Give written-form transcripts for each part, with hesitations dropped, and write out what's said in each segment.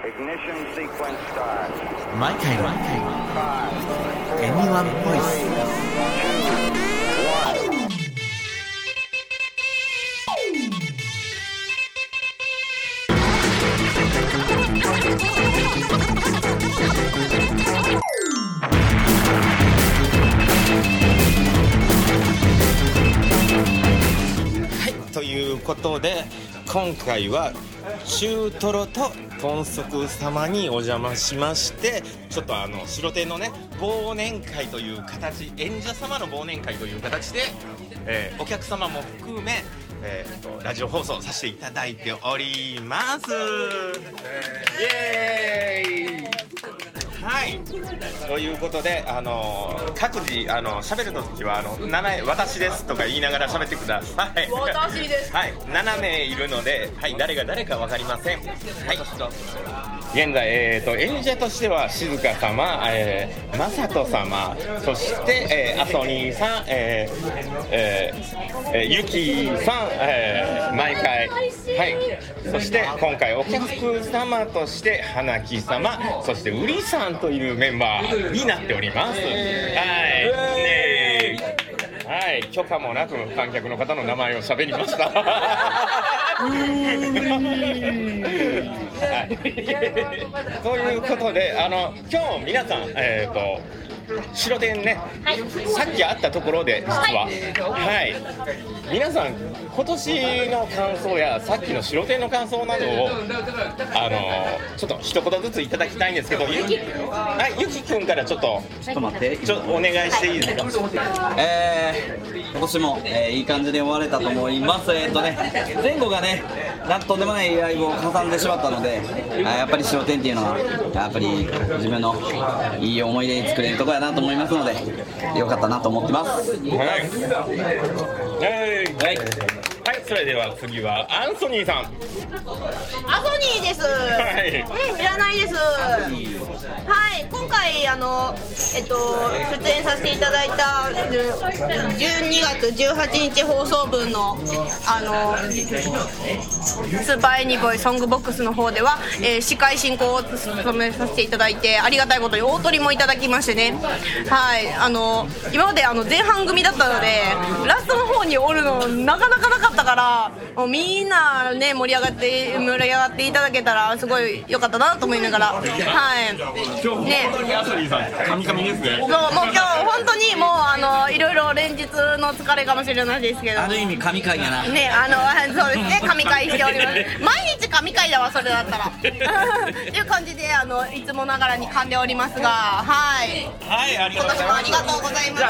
毎回のAnyone Voice。ということで今回は中トロと豚足様にお邪魔しまして、ちょっと白天のね忘年会という形、演者様の忘年会という形で、お客様も含め、ラジオ放送させていただいております。イエーイ。はい、ということで各自喋るときは名前私ですとか言いながら喋ってください。 私です。 はい、7名いるので、はい、誰が誰か分かりません。はい、現在、演者としては静香様、まさと様、そして、あそにさん、ゆきさん、毎回、はい、そして今回お客様として花木様、そしてうりさんというメンバーになっております。はい、許可もなく観客の方の名前を喋りました。はい、ということで今日皆さん白天ね、はい、さっき会ったところで実は、はい皆さん今年の感想やさっきの白天の感想などをちょっと一言ずついただきたいんですけど、ゆきくんからちょっと待ってお願いしていいですか。 今年も、いい感じで終われたと思います。前後がねとんでもないライブを挟んでしまったので、やっぱり白天っていうのはやっぱり自分のいい思い出に作れるところやなと思いますので、よかったなと思ってます。 はい、それでは次はアンソニーさん。 アソニーです。はい。いらないです。はい、今回出演させていただいた12月18日放送分のスーパーエニボイソングボックスの方では、司会進行を務めさせていただいて、ありがたいことに大トリもいただきましてね。はい、今まで前半組だったのでラストの方におるのなかなかなかったから、もうみんなね盛り上がっていただけたらすごい良かったなと思いながら、はい今日ねアソニーさん神々ですね。 もう今日本当にもういろいろ連日の疲れかもしれないですけど、 ある意味神回やなね、そうですね、神回しております。毎日神回だわそれだったらっていう感じでいつもながらに噛んでおりますが、はい、 ありがとうございます。 今年もありがとうございました。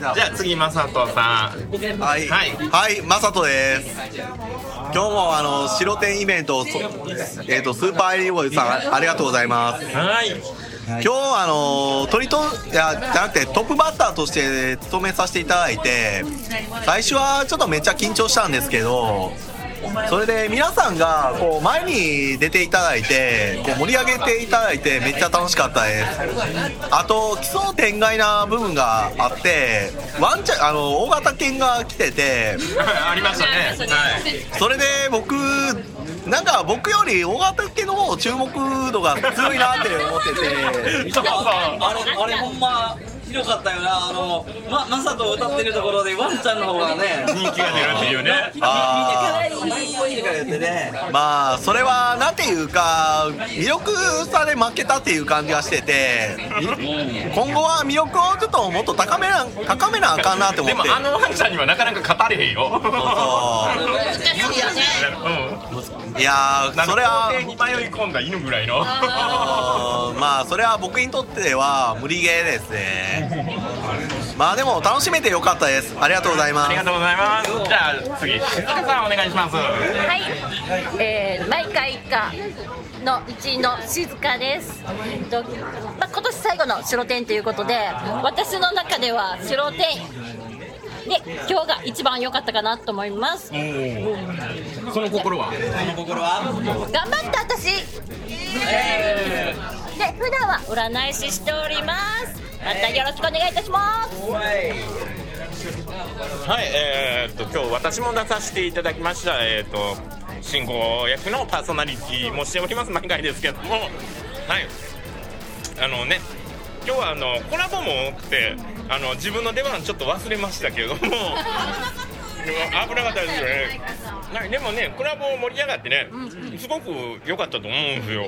じゃあ次まさとさん。 はいまさとです。今日も白天イベントスーパーエリボイさんありがとうございます。今日じゃなくてトップバッターとして務めさせていただいて、最初はちょっとめっちゃ緊張したんですけど、それで皆さんがこう前に出ていただいてこう盛り上げていただいてめっちゃ楽しかったです。あと奇想天外な部分があって、ワンちゃん大型犬が来ててありましたね。 それで僕より大型犬の方注目度が強いなって思っててあれほんまひどかったよな。まさと歌ってるところでワンちゃんの方がね人気が出るっていうね。 まあそれはなんていうか魅力さで負けたっていう感じがしてて、今後は魅力をちょっともっと高めなあかんなって思って。 でもワンちゃんにはなかなか語れへんよ。 いやーそれは校庭に迷い込んだ犬ぐらいのまあそれは僕にとっては無理ゲーですね。まあでも楽しめてよかったです。ありがとうございます。 ありがとうございます。じゃあ次静香さんお願いします。 はい、毎回以下の1位の静香です。今年最後の白天ということで、私の中では白天で今日が一番良かったかなと思います。 その心は頑張った私、で普段は占い師しております。またよろしくお願いいたします。 はい、今日私も出させていただきました進行役のパーソナリティもしております毎回ですけども、はい、今日はコラボも多くて自分の出番ちょっと忘れましたけれども危なかったですよね。でもねコラボ盛り上がってね、すごく良かったと思うんですよ。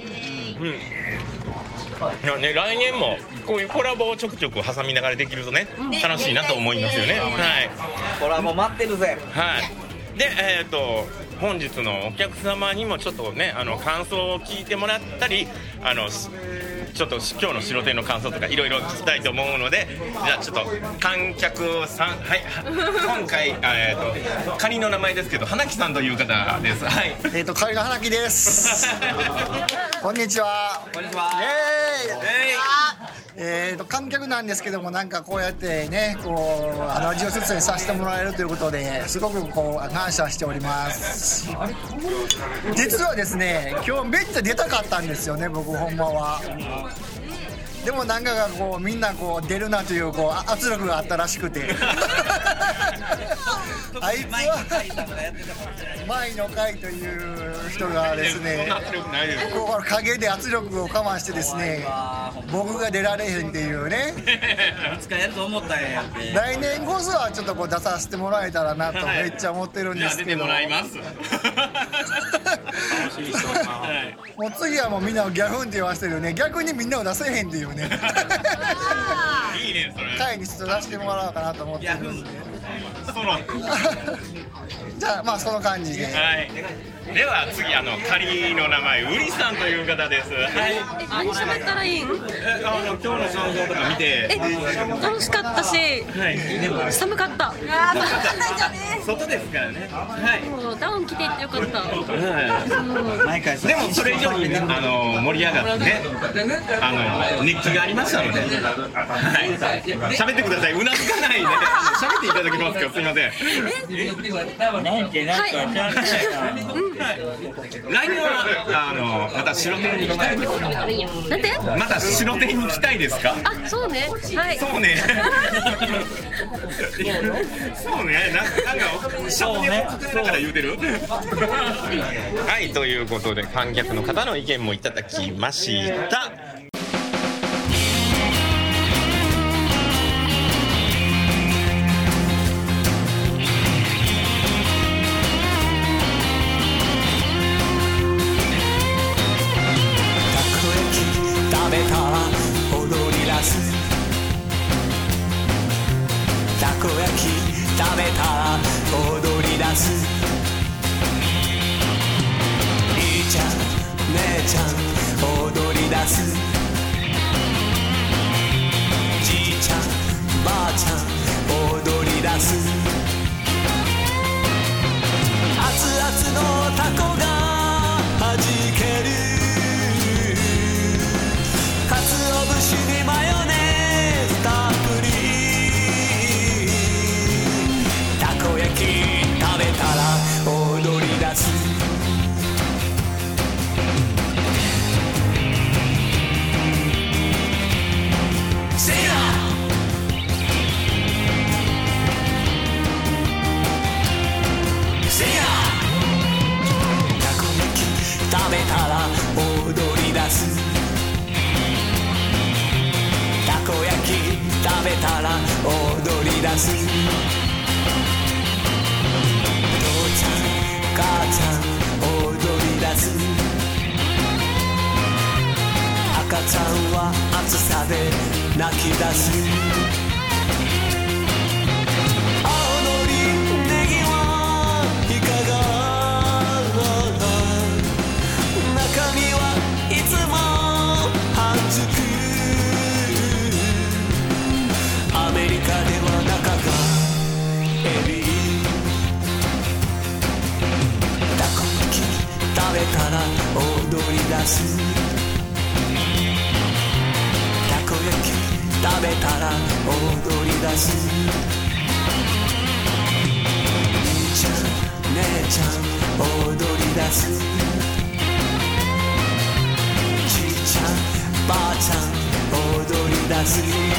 来年もこういうコラボをちょくちょく挟みながらできるとね、楽しいなと思いますよね。はい、 コラボ待ってるぜ。 はい。で本日のお客様にもちょっとね感想を聞いてもらったりちょっと今日の白天の感想とかいろいろ聞きたいと思うので、じゃあちょっと観客さん、はい、今回仮の名前ですけど花木さんという方です。はい。 仮の花木です。こんにちは。 こんにちは。 観客なんですけども、なんかこうやってねラジオ出演させてもらえるということですごく感謝しております。実はですね今日めっちゃ出たかったんですよね、僕ほんまは。でもなんかがみんな出るなという圧力があったらしくてあいつは前の会という人がですね陰で圧力を我慢してですね僕が出られへんっていうねいつかやると思ったんやって。 来年こそはちょっと出させてもらえたらなとめっちゃ思ってるんですけど、 出てもらいますもう次はもうみんなをギャフンって言わせてるね。逆にみんなを出せへんっていうねいいねそれ。 会にちょっと出してもらおうかなと思ってるんでじゃあまあその感じで、 はい、では次仮の名前ウリさんという方です。はい。 何喋ったらいいん？ 今日の感想とか見て楽しかったし、 はい、 寒かった。 外ですからね。はい。 もうダウン着ていってよかった。 毎回でもそれ以上にね盛り上がってね熱気がありましたので、はい。喋ってください。うなずかないで喋っていただきますか。すみません。来年はまた白天に行きたいですか？ なんで？ また白天に行きたいですか？ あ、そうね。はい。 そうね。そうね。なんかそうね。だから言うてる。はい、ということで観客の方の意見もいただきました。 たこ焼き食べたら踊り出す。いいちゃん姉ちゃん踊り出す。じいちゃんばあちゃん踊り出す。熱々のたこがはじける。かつお節にマヨネーズたっぷり。たこ焼き食べたら踊り出す。せやせや。たこ焼き食べたら踊り出す。たこ焼き食べたら踊り出す。父ちゃん母ちゃん踊り出す。赤ちゃんは暑さで泣き出す。青のりネギはいかが。中身はいつも半熟。アメリカでは中がエビ。たこ焼き食べたら踊り出す。たこ焼き食べたら踊り出す。兄ちゃん姉ちゃん踊り出す。じいちゃんばあちゃん踊り出す。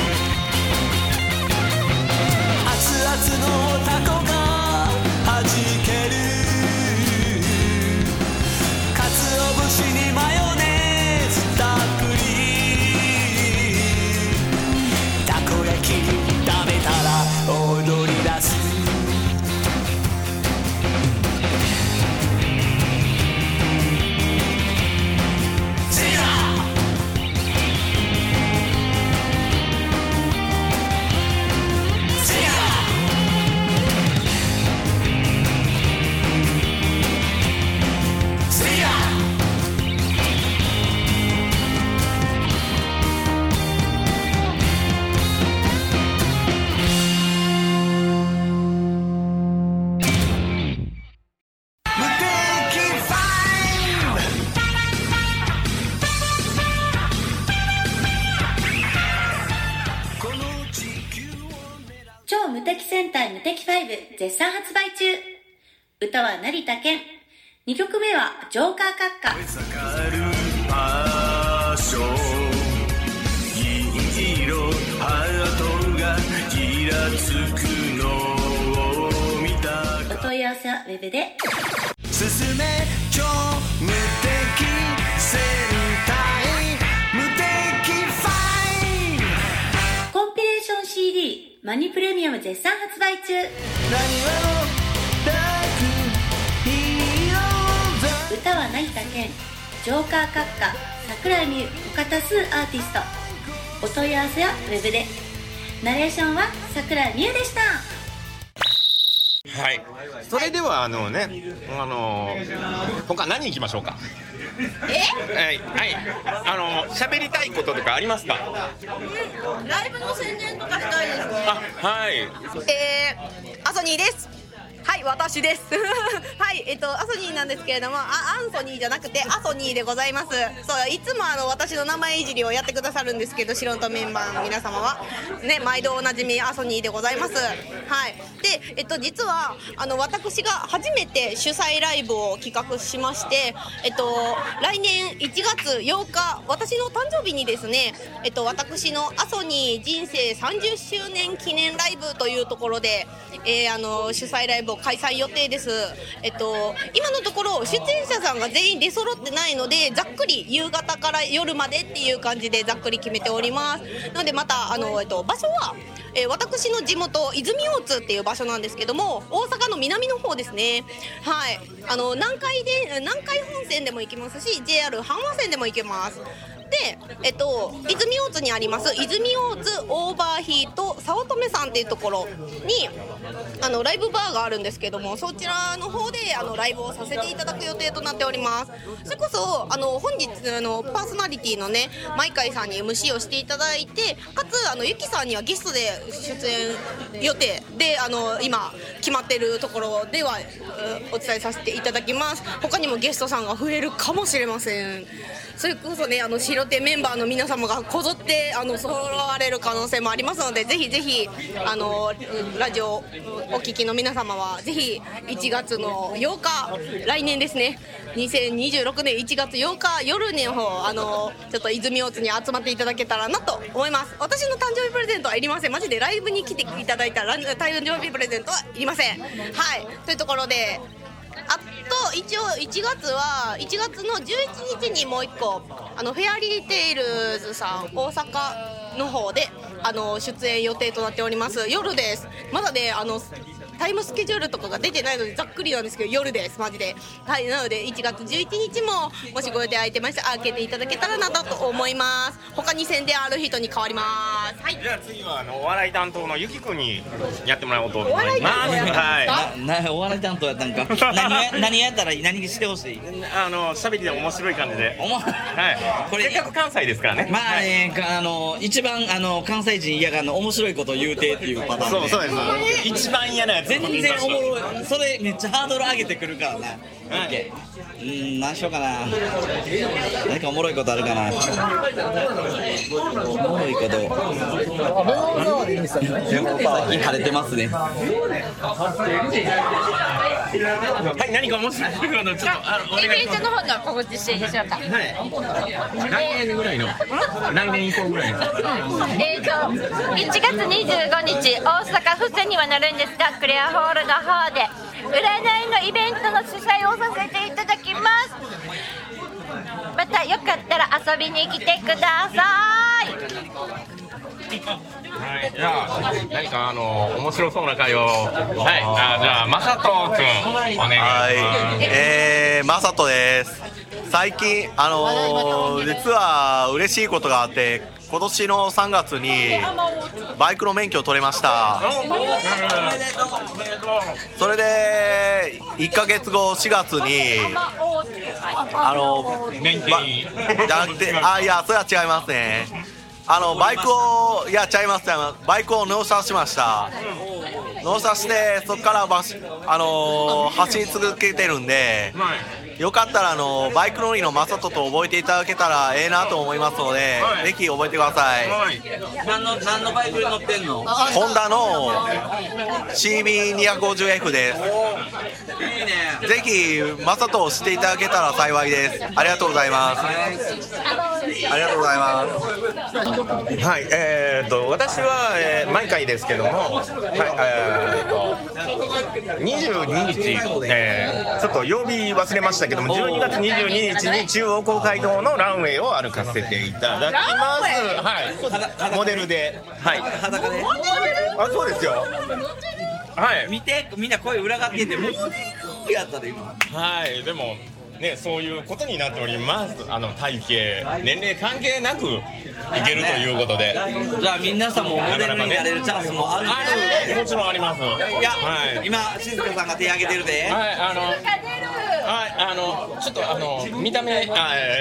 熱々のたこがはじける。 敵戦隊無敵5絶賛発売中。歌は成田健。2曲目はジョーカー閣下。 パッション銀色ハートがギラつくのを見た。 お問い合わせはウェブで。 進め超無敵戦隊無敵ファイト。 コンピレーション CD マニプレミアム絶賛発売中。歌は成田健、ジョーカー閣下、桜井美優他多数アーティスト。お問い合わせはウェブで。ナレーションは桜井美優でした。 はい、それでは他何行きましょうか。はい喋りたいこととかありますか。 ライブの宣伝とかしたいですね。 はい。 アソニーです。はい、私です。はい、アソニーなんですけれども、アンソニーじゃなくてアソニーでございます。そう、いつも私の名前いじりをやってくださるんですけど、素人メンバーの皆様はね、毎度おなじみアソニーでございます。はい。で、実は私が初めて主催ライブを企画しまして、来年1月8日、私の誕生日にですね、私のアソニー人生30周年記念ライブというところで、主催ライブを開催予定です。今のところ出演者さんが全員出揃ってないので、ざっくり夕方から夜までっていう感じでざっくり決めております。なのでまた場所は、私の地元泉大津っていう場所なんですけども、大阪の南の方ですね。はい、南海本線でも行けますし、 JR 阪和線でも行けます。で、泉大津にあります泉大津オーバーヒート早乙女さんっていうところにライブバーがあるんですけども、そちらの方でライブをさせていただく予定となっております。それこそ本日パーソナリティのねマイカイさんに MC をしていただいて、かつゆきさんにはゲストで出演予定で今決まってるところではお伝えさせていただきます。他にもゲストさんが増えるかもしれません。それこそね白手メンバーの皆様がこぞって揃われる可能性もありますので、ぜひぜひラジオお聞きの皆様はぜひ1月の8日来年ですね、2026年1月8日夜の方ちょっと泉大津に集まっていただけたらなと思います。私の誕生日プレゼントはいりません。マジでライブに来ていただいたら誕生日プレゼントはいりません。はい、というところで、あと一応1月の11日にもう1個フェアリーテイルズさん大阪の方で出演予定となっております。夜です。まだねタイムスケジュールとかが出てないのでざっくりなんですけど夜ですマジで。はい、なので1月11日ももしご予定空いてましたら開けていただけたらなと思います。他に宣伝ある人に変わります。はい、 じゃあ次はお笑い担当のゆきくんにやってもらおうと思います。 お笑い担当やったんか。何やったら何してほしい。 喋りで面白い感じで。はい。 これせっかく関西ですからね。 まあね、一番関西人嫌がるの面白いことを言うてっていうパターンで。 そうです。一番嫌なやつ。 全然おもろい。それめっちゃハードル上げてくるからな。何しようかな。何かおもろいことあるかな。おもろいこと。最近晴れてますね。 はい、何か面白いことちょっとイベントの方の告知していいでしょうか。 来年ぐらいの来年以降ぐらいの 1月25日大阪府線にはなるんですが、クレアホールの方で占いのイベントの主催をさせていただきます。またよかったら遊びに来てください。 はい、じゃあ何か面白そうな会を、はい、じゃあまさとくんお願いします。 はい、まさとです。最近実は嬉しいことがあって、今年の3月にバイクの免許を取れました。それで1ヶ月後4月に免許じゃなくていやそれは違いますね。バイクをバイクを納車しました。納車してそこから走り続けてるんで、 よかったらバイク乗りのマサトと覚えていただけたらええなと思いますので、ぜひ覚えてください。 何のバイクに乗ってんの？ ホンダの CB250F です。 いいね。 ぜひマサトを知っていただけたら幸いです。ありがとうございます。ありがとうございます。 はい、私は、毎回ですけども、はい、22日、ちょっと曜日忘れましたけども、12月22日に中央公会堂のランウェイを歩かせていただきます。はい、モデルで、はい、 裸で。 あ、そうですよ。はい、 見て、みんな声裏がってんで、モデルやったで今。 はい、でもね、そういうことになっております。体型、年齢関係なくいけるということで、 じゃあ皆さんもモデルになれるチャンスもある。 もちろんあります。いや、 はい、今静香さんが手挙げてるで。 はい、ちょっと見た目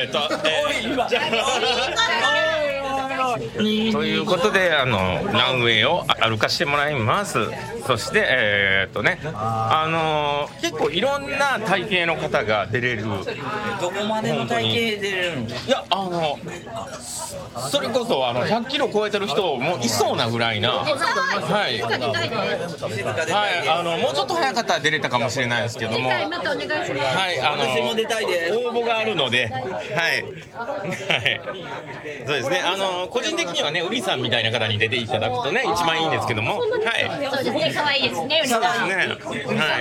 ということでランウェイを歩かしてもらいます。そして結構いろんな体型の方が出れる。 どこまでの体型出れるの？ いやそれこそ100キロ超えてる人もいそうなぐらいな、はい、もうちょっと早かったら出れたかもしれないですけども、はい、 私も出たいです。 応募があるので、はい、そうですね。個人的にはね、ウリさんみたいな方に出ていただくとね、一番いいんですけども、はい、 そうですね、可愛いですね、ウリさん。 そうですね、はい。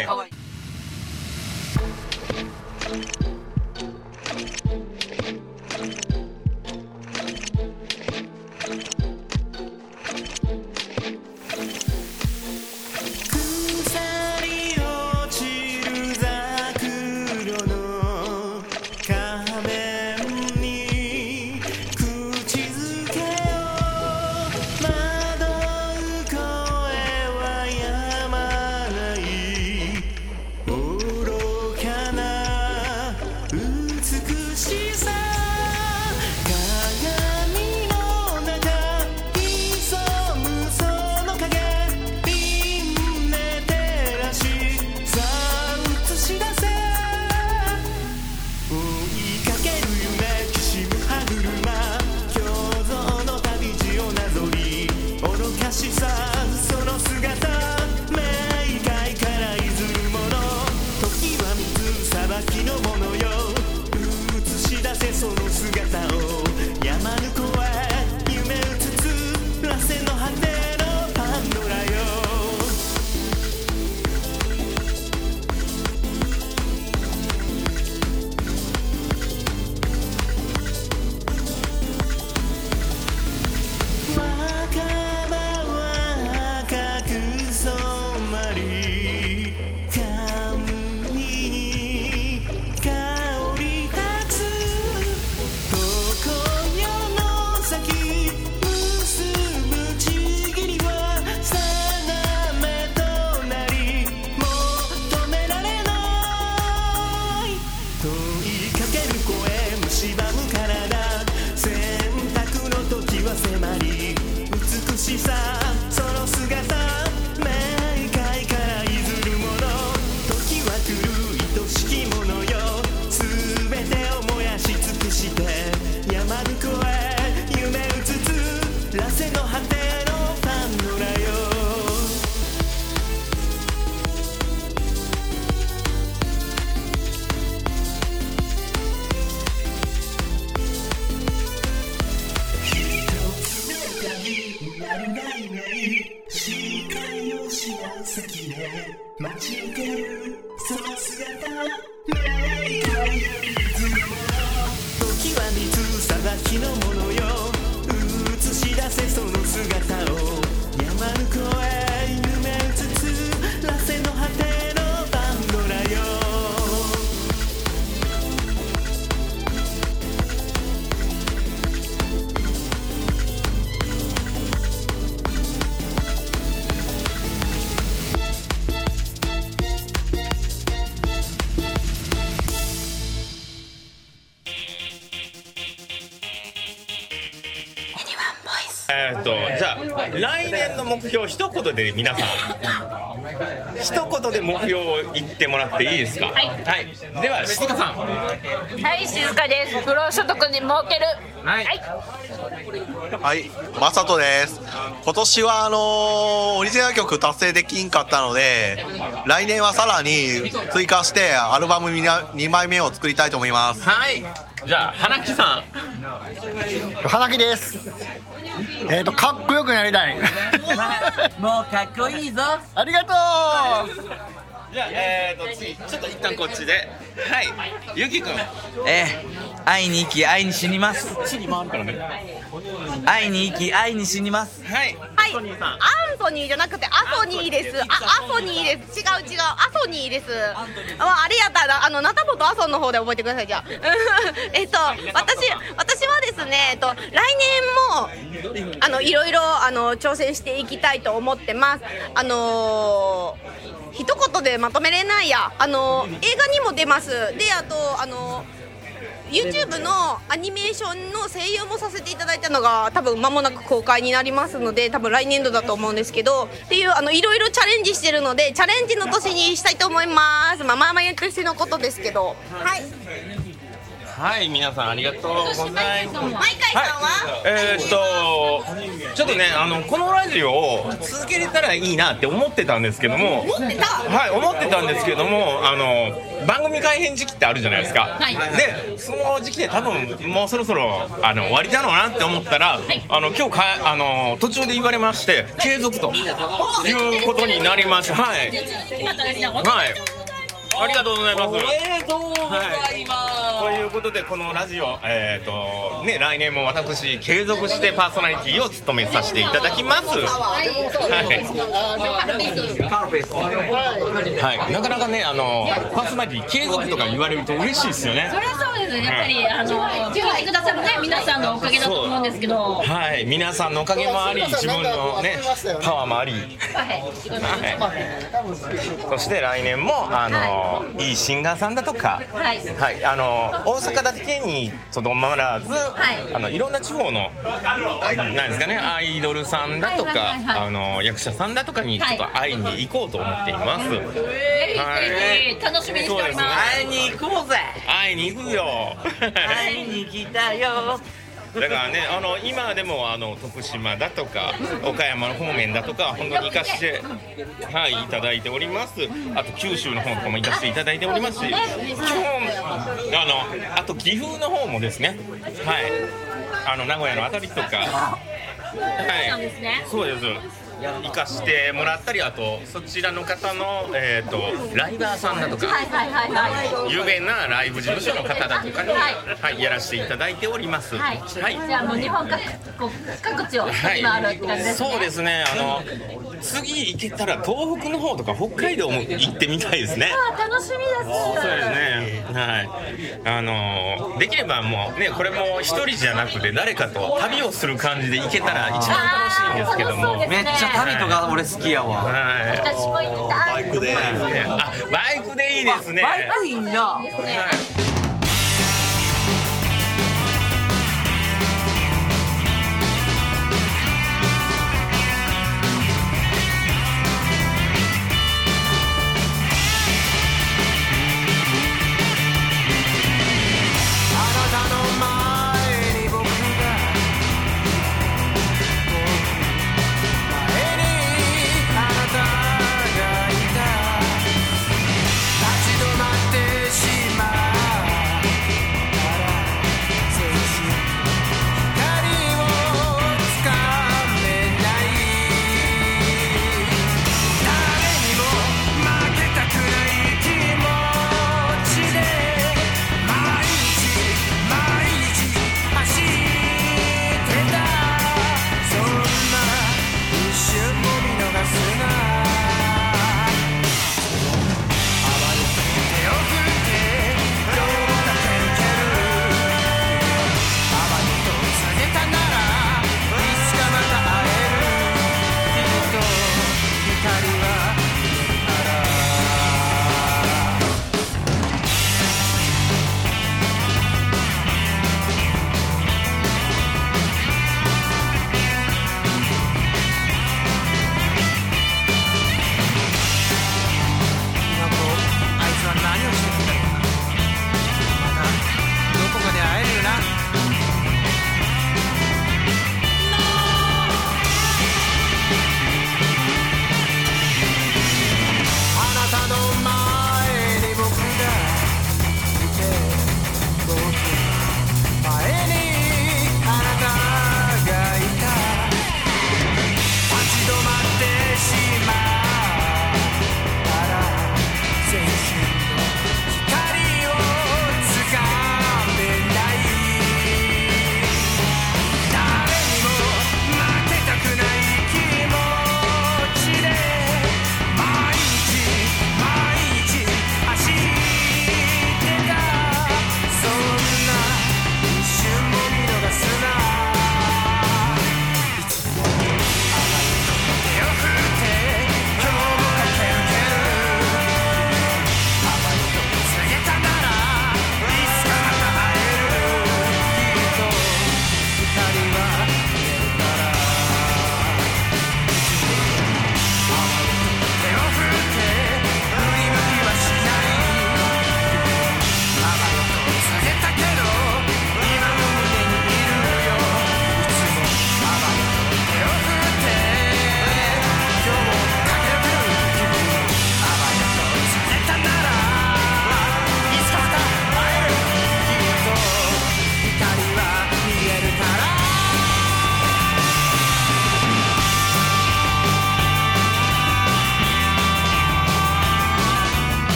じゃあ来年の目標一言で皆さん一言で目標を言ってもらっていいですか。はい、では静香さん。 はい、静香です。不労所得に儲ける。はい、 はい、まさとです。今年はオリジナル曲達成できんかったので、来年はさらに追加してアルバム2枚目を作りたいと思います。 はい、じゃあ花木さん。 花木です。かっこよくなりたい。 もうかっこいいぞ。 ありがとう。 じゃあ次ちょっと一旦こっちで、はい、ゆきくん。 会いに行き会いに死にます。 次回るからね。 会いに行き会いに死にます。 はい、 はい、アンソニーじゃなくてアソニーです。アソニーです。違う、アソニーです。ありがたいな。ナタボとアソンの方で覚えてください。じゃあ私はですね、来年もいろいろ挑戦していきたいと思ってます。一言でまとめれないや。映画にも出ます。で、あとYouTube のアニメーションの声優もさせていただいたのが多分間もなく公開になりますので、多分来年度だと思うんですけど、っていういろいろチャレンジしてるので、チャレンジの年にしたいと思います。まあ言うとしてのことですけど、はい。 はい、皆さんありがとうございます。 毎回さんは、 ちょっとね、このラジオを続けれたらいいなって思ってたんですけども、思ってたんですけども、番組改編時期ってあるじゃないですか。はい、で、その時期で多分もうそろそろ終わりだろうなって思ったら、今日途中で言われまして継続ということになりました。はい。ありがとうございます。 おめでとうございます。 ということでこのラジオ、来年も私継続してパーソナリティを務めさせていただきます。はい、なかなかねパーソナリティ継続とか言われると嬉しいですよね。 それはそうですね。やっぱり聞いてくださるね皆さんのおかげだと思うんですけど。 はい、皆さんのおかげもあり、自分のねパワーもあり。そして来年もいいシンガーさんだとか、はい、大阪だけにとどまらず、いろんな地方のなんですかね、アイドルさんだとか、役者さんだとかにちょっと会いに行こうと思っています。 楽しみにしております。 会いに行こうぜ。 会いに行くよ。 会いに来たよ。 だからね、今でも徳島だとか岡山の方面だとか本当に行かせて、はい、いただいております。あと九州の方とかも行かせていただいておりますし、今日あと岐阜の方もですね、はい、名古屋のあたりとか、はい、そうです。行かしてもらったり、あとそちらの方の、ライバーさんだとか、有名なライブ事務所の方だとかに、やらせていただいております。 じゃあもう日本各地を回るって感じですね。 そうですね。次行けたら東北の方とか北海道も行ってみたいですね。 楽しみです。 そうですね。はい。できればもうね、これも一人じゃなくて誰かと旅をする感じで行けたら一番楽しいんですけども。 めっちゃ旅とか俺好きやわ。 私も行きたい。 バイクで。 バイクでいいですね。 バイクいいんだ。 立ち止まってしまう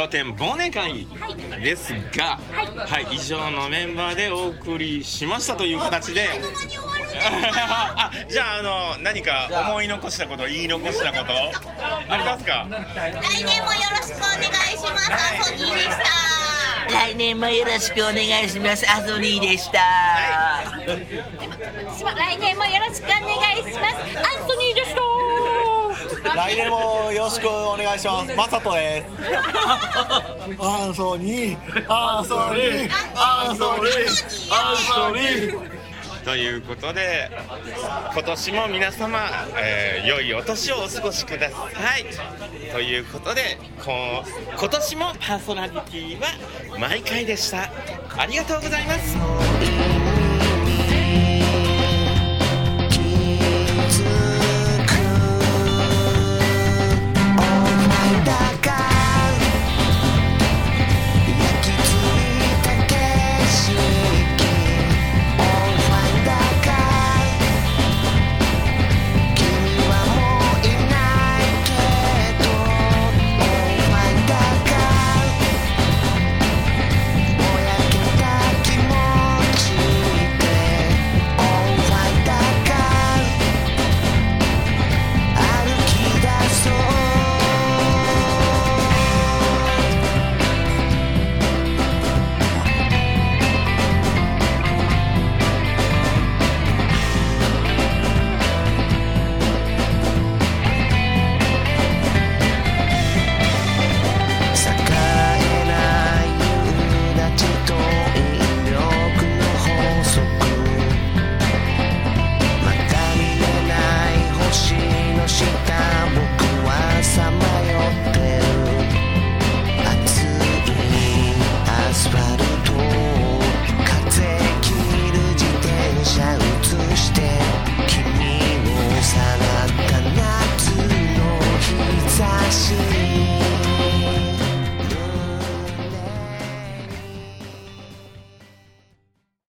白天忘年会ですが、はい、以上のメンバーでお送りしましたという形であ、じゃあ何か思い残したこと、言い残したことありますか？ 来年もよろしくお願いします。アソニーでした。 来年もよろしくお願いします。アソニーでした。 来年もよろしくお願いします。アンソニーでした。 来年もよろしくお願いします。マサトです。アンソニー、アンソニー、アンソニー、アンソニー。 ということで今年も皆様、良いお年をお過ごしください。ということで今年もパーソナリティは毎回でした。ありがとうございます。 気づく